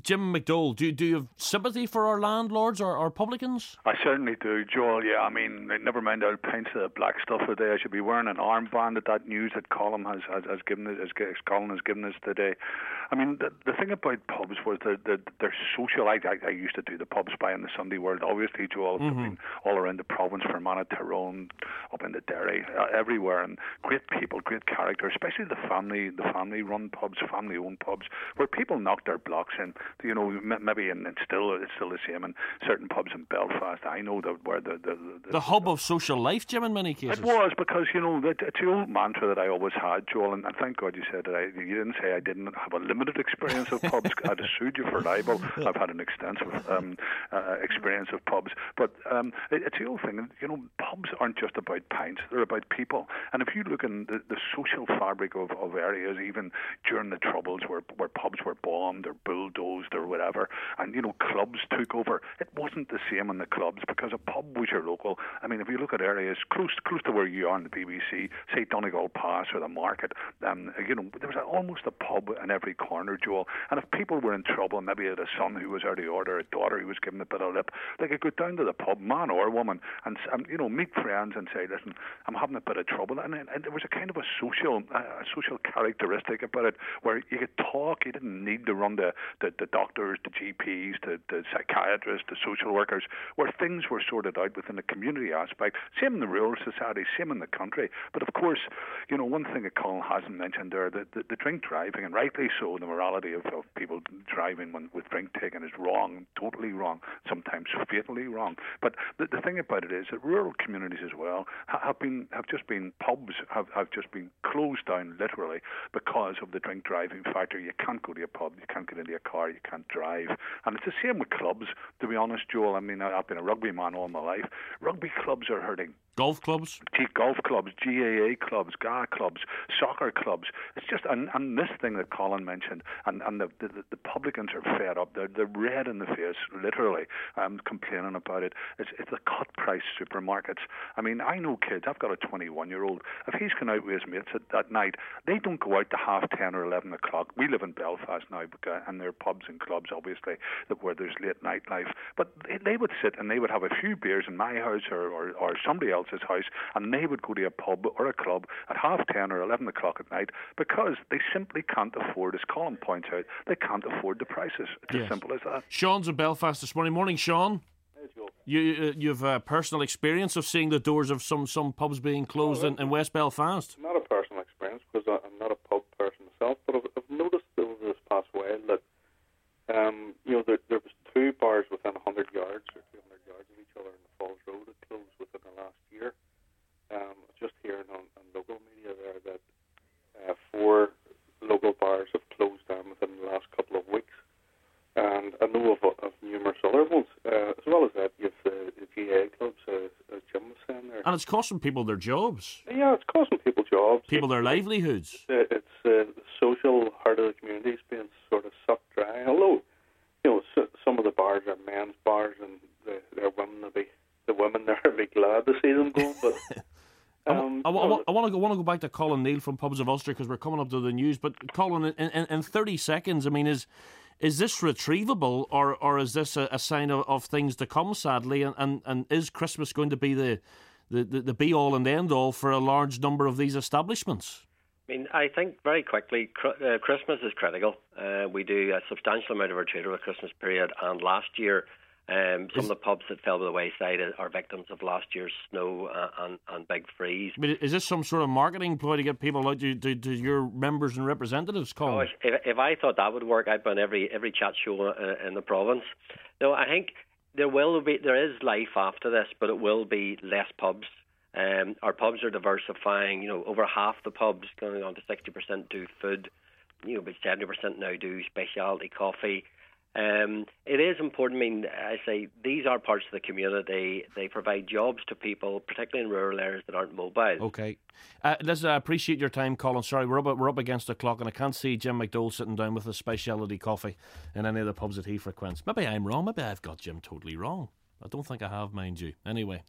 Jim McDowell, do you have sympathy for our landlords or our publicans? I certainly do, Joel. Yeah, I mean, never mind our pints of black stuff a day. I should be wearing an armband at that news that Colin has given us, Colin has given us today. I mean, the thing about pubs was they're social. I used to do the pubs by in the Sunday World. Obviously, Joel, I've been all around the province, Fermanagh, Tyrone, up into Derry, everywhere, and great people, great character, especially the family-run pubs, family-owned pubs, where people knock their blocks in. You know, maybe and it's still the same in certain pubs in Belfast. I know that where the hub of social life, Jim, in many cases. It was, because you know it's the old mantra that I always had, Joel, and thank God you said that. You didn't say I didn't have a limited experience of pubs. I'd have sued you for libel. I've had an extensive experience of pubs, but it's the old thing. You know, pubs aren't just about pints; they're about people. And if you look in the social fabric of areas, even during the Troubles, where pubs were bombed or bulldozed or whatever, and you know clubs took over, it wasn't the same in the clubs because a pub was your local. I mean, if you look at areas close to where you are in the BBC, say Donegal Pass or the Market, you know, there was almost a pub in every corner, Joel. And if people were in trouble, maybe had a son who was out of order, a daughter who was giving a bit of lip, they could go down to the pub, man or woman, and you know, meet friends and say, listen, I'm having a bit of trouble. And there was a kind of a social characteristic about it, where you could talk. You didn't need to run the doctors, the GPs, the psychiatrists, the social workers, where things were sorted out within the community aspect. Same in the rural society, same in the country. But of course, you know, one thing that Colin hasn't mentioned there, the drink driving, and rightly so, the morality of people driving with drink taken is wrong, totally wrong, sometimes fatally wrong. But the thing about it is that rural communities as well have just been closed down literally because of the drink driving factor. You can't go to a pub, you can't get into a car, you can't drive. And it's the same with clubs, to be honest, Joel. I mean, I've been a rugby man all my life. Rugby clubs are hurting. Golf clubs? Golf clubs, GAA clubs, GA clubs, soccer clubs. It's just, and this thing that Colin mentioned, and the publicans are fed up. They're red in the face, literally, complaining about it. It's the cut price supermarkets. I mean, I know kids. I've got a 21-year-old. If he's gone out with his mates at night, they don't go out to 10:30 or 11 o'clock. We live in Belfast now, and there are pubs and clubs, obviously, where there's late night life. But they would sit and they would have a few beers in my house or somebody else's house, and they would go to a pub or a club at 10:30 or 11 o'clock at night because they simply can't afford, as Colin points out, they can't afford the prices. It's as simple as that. Sean's in Belfast this morning. Morning, Sean. You've personal experience of seeing the doors of some pubs being closed in West Belfast? Not a personal experience because I'm not a pub person myself, but I've noticed over this past while that you know, there was two bars within 100 yards or 200 yards of each other in the Falls Road that closed within the last year. I was just hearing on local media there that 4 local bars have closed down within the last couple of weeks. And I know of numerous other ones. As well as that, you have the GA clubs, as Jim was saying there. And it's costing people their jobs. Yeah, it's costing people jobs. People their livelihoods. It's the social heart of the community is being sort of sucked dry. Although, you know, some of the bars are men's bars, and the women there will be glad to see them going. But I want to go back to Colin Neal from Pubs of Ulster because we're coming up to the news. But Colin, in 30 seconds, I mean, is this retrievable, or is this a sign of things to come? Sadly, and is Christmas going to be the be all and end all for a large number of these establishments? I mean, I think very quickly, Christmas is critical. We do a substantial amount of our trade over the Christmas period, and last year, some of the pubs that fell by the wayside are victims of last year's snow and big freeze. But is this some sort of marketing ploy to get people out to your members and representatives, Colin? If I thought that would work, I'd be on every chat show in the province. No, I think there is life after this, but it will be less pubs. Our pubs are diversifying. You know, over half the pubs, going on to 60%, do food. You know, but 70% now do specialty coffee. It is important. I mean, I say these are parts of the community. They provide jobs to people, particularly in rural areas that aren't mobile. Okay, listen, I appreciate your time, Colin. Sorry, we're up against the clock, and I can't see Jim McDowell sitting down with a specialty coffee in any of the pubs that he frequents. Maybe I'm wrong. Maybe I've got Jim totally wrong. I don't think I have, mind you. Anyway.